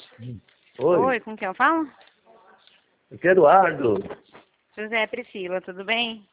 Oi, Oi, com quem eu falo? aqui é Eduardo. José Priscila, tudo bem?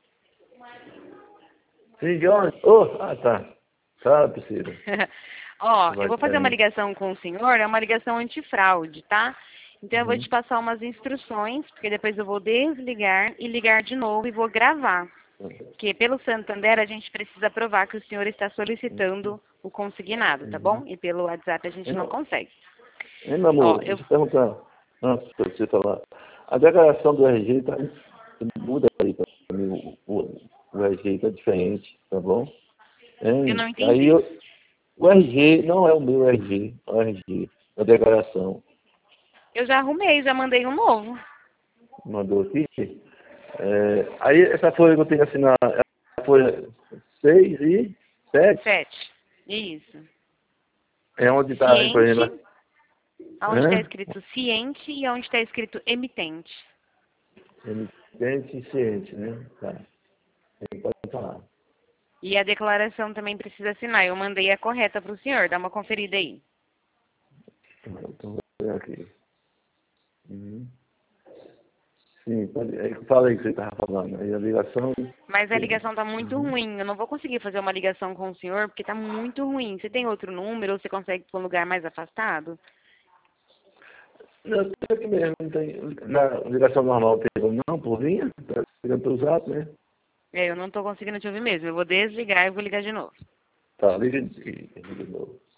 Sim, de onde? Oh, tá. Tá, Priscila. Ó, Vai eu vou fazer uma bem. ligação com o senhor, é uma ligação antifraude, tá? Então eu vou Uhum. te passar umas instruções, porque depois eu vou desligar e ligar de novo e vou gravar. Porque pelo Santander a gente precisa provar que o senhor está solicitando o consignado, tá bom? E pelo WhatsApp a gente não consegue. Hein, meu Ó, amor, deixa eu perguntar. Antes de você falar. A declaração do RG tá. Muda aí pra mim. O RG tá diferente, tá bom? eu não Hein? Aí entendi. o RG não é o meu RG, o RG, a declaração. Eu já arrumei, já mandei um novo. Mandou aqui. Aí essa folha que eu tenho que assinar, é a folha 6 e 7, 7. Isso. é onde está, por Ciente, exemplo, onde está escrito ciente e onde está escrito emitente. emitente e ciente, né? Tá. Aí pode falar. E a declaração também precisa assinar. Eu mandei a correta para o senhor. Dá uma conferida aí. Então, vou ver aqui. Uhum. Sim, aí fala aí o que você estava falando. Aí a ligação. Mas a Sim. ligação está muito ruim. Eu não vou conseguir fazer uma ligação com o senhor porque está muito ruim. Você tem outro número ou você consegue ir para um lugar mais afastado? Não, tem aqui mesmo, não tem. Na ligação normal tem não, por linha, tá ligando pelo zap, né? É, eu não estou conseguindo te ouvir mesmo. Eu vou desligar e vou ligar de novo. Tá, liga de novo.